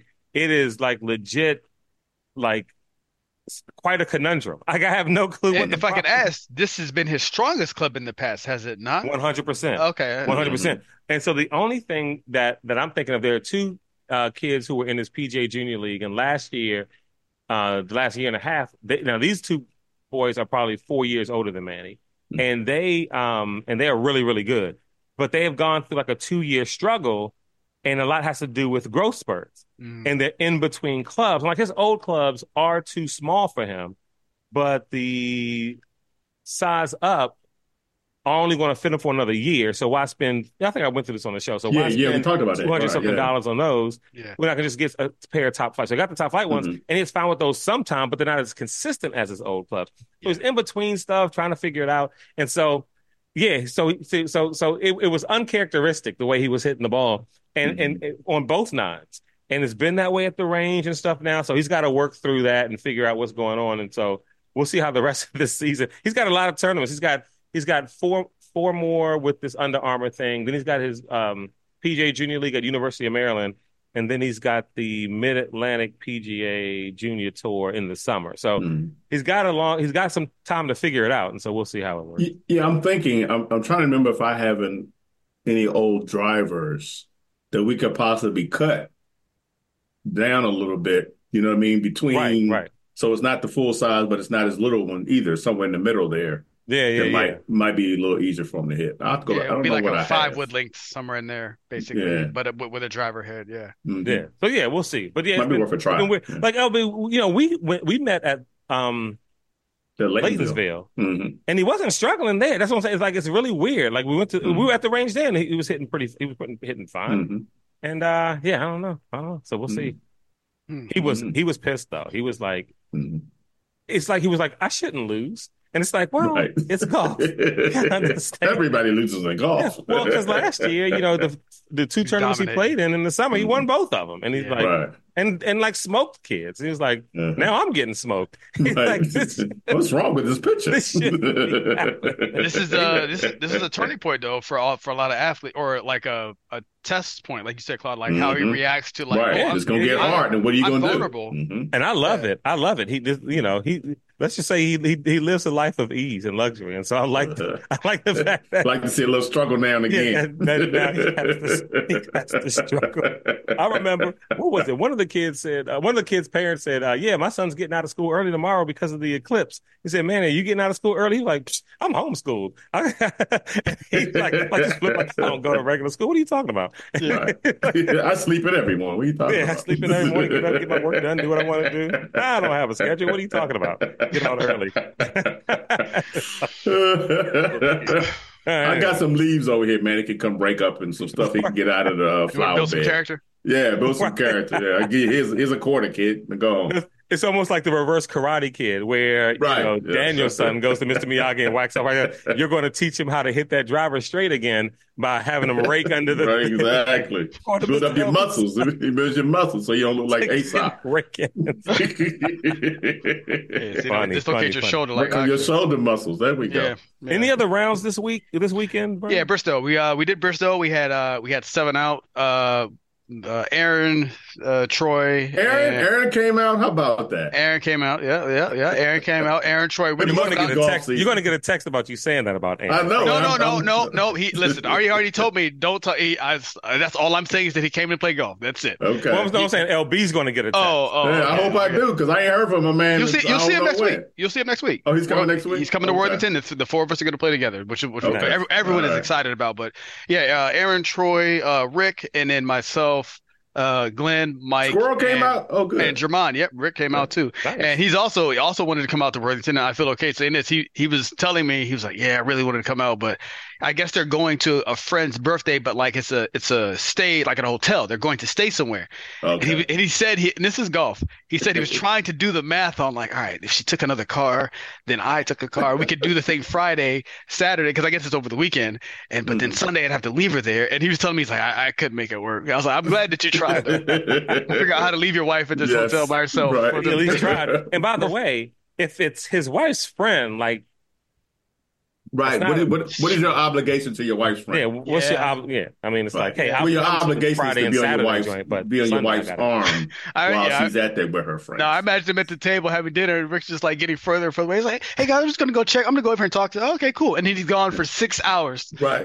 is like legit, like quite a conundrum. Like I have no clue what And the if I could problem- ask, this has been his strongest club in the past, has it not? 100%. Okay. 100%. And so the only thing that I'm thinking of, there are 2 kids who were in this PGA Junior League, and last year, the last year and a half, now these 2 boys are probably 4 years older than Manny, and they are really really good, but they have gone through like a 2-year struggle, and a lot has to do with growth spurts, and they're in between clubs. Like his old clubs are too small for him, but the size up are only going to fit him for another year. So why spend? I think I went through this on the show. So why we spend talked about that. $200-something Right, yeah. dollars on those Yeah. when I can just get a pair of top flight? So I got the top flight ones, Mhm. and he's fine with those sometime, but they're not as consistent as his old clubs. So he's in between stuff, trying to figure it out. And so, yeah, so it was uncharacteristic the way he was hitting the ball, and on both 9s. And it's been that way at the range and stuff now. So he's got to work through that and figure out what's going on. And so we'll see how the rest of this season. He's got a lot of tournaments. He's got four more with this Under Armour thing. Then he's got his PGA Junior League at University of Maryland, and then he's got the Mid Atlantic PGA Junior Tour in the summer. So he's got some time to figure it out, and so we'll see how it works. Yeah, I'm thinking. I'm trying to remember if I have any old drivers that we could possibly cut down a little bit. You know what I mean? Between Right. So it's not the full size, but it's not his little one either. Somewhere in the middle there. Yeah. Might be a little easier for him to hit. I have to go. Yeah, I it don't would be know like what a I 5 have. wood length somewhere in there, basically. Yeah. But with a driver head, yeah. Mhm. Yeah. So yeah, we'll see. But yeah, Might be worth a try. Yeah. Yeah. Like LB, we met at The Laytonsville, Mhm. and he wasn't struggling there. That's what I'm saying. It's like it's really weird. Like we were at the range there, and he was hitting fine. Mhm. And I don't know. So we'll see. He was pissed though. He was like, Mhm. it's like he was like, I shouldn't lose. And it's like, well, Right. it's golf. I understand. Everybody loses in Yeah, golf. well, because last year, the 2 tournaments he dominated. played in the summer, he won both of them, and he's Yeah. like, Right. and like smoked kids. He was like, Uh-huh. now I'm getting smoked. He's Right. like, this, What's wrong with this picture? This shouldn't be happening. This is a turning point though for a lot of athletes, or like a test point, like you said, Claude, like how he Mhm. reacts to like, Right. oh, It's gonna get hard, and what are you I'm gonna vulnerable. do? Mhm. and I love it. I love it. He just, let's just say he lives a life of ease and luxury, and so I like the fact that like to see a little struggle now and again. now he has to struggle. I remember, what was it? One of the kids' parents said, "Yeah, my son's getting out of school early tomorrow because of the eclipse." He said, "Man, are you getting out of school early?" He's like, "I'm homeschooled." He's like just flip like, "I don't go to regular school. What are you talking about?" Right. I sleep in every morning. What are you talking about? I sleep in every morning, get up, get my work done, do what I want to do. I don't have a schedule. What are you talking about? Get out early. I got some leaves over here, man. It can come break up and some stuff he can get out of the flower build some bed. character. Yeah, build some character. Yeah, here's a quarter, kid. Go on. It's almost like the reverse Karate Kid, where Daniel's son goes to Mr. Miyagi and whacks up. You're going to teach him how to hit that driver straight again by having him rake under the. Right, exactly. Build up your muscles. He builds your muscles so you don't look like Aesop. Dislocate your shoulder, like your shoulder muscles. There we go. Yeah. Any other rounds this weekend? Brian? Yeah, Bristow. We did Bristow. We had 7 out. Aaron, Troy. Aaron came out. How about that? Aaron came out. Yeah. Aaron came out. Aaron, Troy. You're going to get a text about you saying that about Aaron. I know. No. He listen. He already told me. Don't tell. That's all I'm saying is that he came to play golf. That's it. Okay. Well, I'm saying LB's going to get a text. I hope I do because I ain't heard from a man. You'll see him next week. You'll see him next week. Oh, he's coming next week. He's coming to Worthington. The 4 of us are going to play together, which everyone is excited about. But yeah, Aaron, Troy, Rick, and then myself. Glenn, Mike, Squirrel came out. Oh, good. And Jermon. Yep, Rick came out too. Nice. And he also wanted to come out to Worthington. And I feel okay saying this. He was telling me, he was like, "Yeah, I really wanted to come out, but I guess they're going to a friend's birthday, but like it's a stay, like at a hotel. They're going to stay somewhere." Okay. And he said, and this is golf. He said he was trying to do the math on like, all right, if she took another car, then I took a car. We could do the thing Friday, Saturday, because I guess it's over the weekend. But then Sunday I'd have to leave her there. And he was telling me, he's like, I couldn't make it work. I was like, I'm glad that you tried. Figure out how to leave your wife at this hotel by herself. Right. At least tried. And by the way, if it's his wife's friend, like. Right. What is your obligation to your wife's friend? Yeah. What's your obligation? I mean, it's like, hey, your obligation is to be on your wife's arm while she's at there with her friends. No, I imagine him at the table having dinner, and Rick's just like getting further and further away. He's like, "Hey guys, I'm just gonna go check. I'm gonna go over here and talk to." Oh, okay, cool. And then he's gone for 6 hours. Right.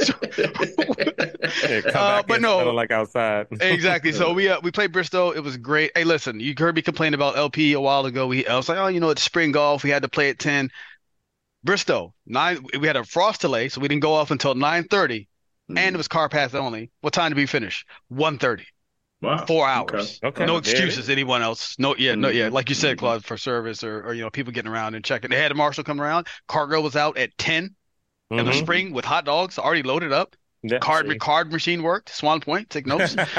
But no, like outside. Exactly. So we played Bristow. It was great. Hey, listen, you heard me complain about LP a while ago. I was like, oh, it's spring golf. We had to play at 10. Bristow, 9. We had a frost delay, so we didn't go off until 9:30, and it was car pass only. What time did we finish? 1:30. Wow. 4 hours. Okay. No excuses. Anyone else? No. Like you said, Claude, for service or people getting around and checking. They had a marshal come around. Cargo was out at 10 in the spring with hot dogs already loaded up. Card machine worked. Swan Point, take notes. Last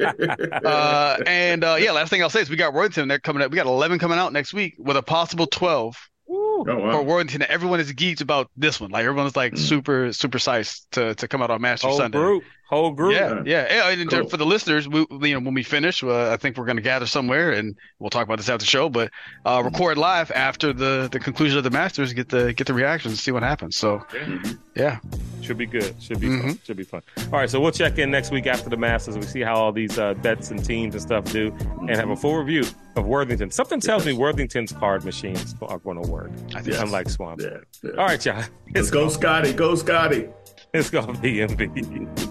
thing I'll say is we got Worthington. They're coming up. We got 11 coming out next week with a possible 12. For Worthington. Everyone is geeked about this one. Like everyone's like super psyched to come out on Master Sunday. Whole group. Yeah. And cool. For the listeners, when we finish, I think we're going to gather somewhere, and we'll talk about this after the show. But record live after the conclusion of the Masters, get the reactions, and see what happens. So, yeah, should be good. Should be fun. Should be fun. All right, so we'll check in next week after the Masters. We see how all these bets and teams and stuff do, and have a full review of Worthington. Something tells me Worthington's card machines are going to work. Unlike Swamp. Yeah. All right, y'all. Let's go, Scotty. Go, Scotty. It's going to be DMV.